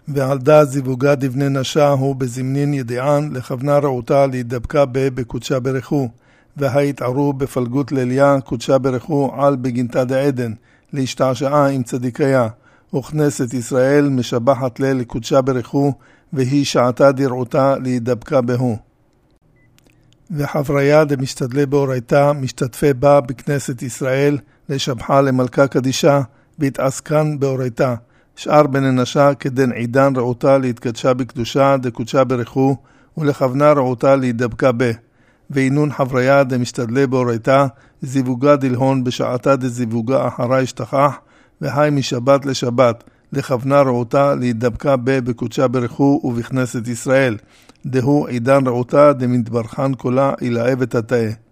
ועל דה זיווגה דבני נשה הוא בזמנין ידיען לכוונה רעותה להידבקה בקודשה ברכו, וההתערו בפלגות ליליה קודשה ברכו על בגינתה דעדן, להשתעשעה עם צדיקיה, וכנסת ישראל משבחת לקודשה ברכו, והיא שעתה דרעותה להידבקה בהו. וחבריה דמשתדלי באורייתה משתתפי בה בכנסת ישראל לשבחה למלכה קדישה, והתעסקן באורייתה. שאר בני נשה כדן עידן רעותה להתקדשה בקדושה דקודשה ברכו, ולכוונה רעותה להידבקה בה. ואינון חבריה דמשתדלי באורייתה זיווגה דלהון בשעתה דזיווגה אחרה השתכח, והי משבת לשבת לכוונה רעותה להידבקה בה בקודשה ברכו ובכנסת ישראל. דהו עידן רעותה דמתברכן כולה אלאה ותתאה.